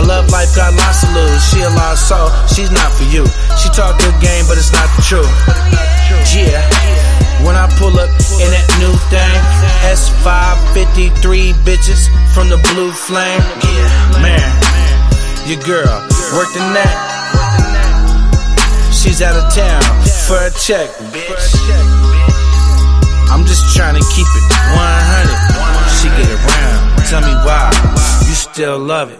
love life, got lots to lose. She a lost soul, she's not for you. She talk good game, but it's not the truth. Yeah, when I pull up in that new thing, S553 bitches from the blue flame. Yeah, man, your girl worked the net. She's out of town for a check, bitch. I'm just trying to keep it 100. She get around, tell me why you still love it.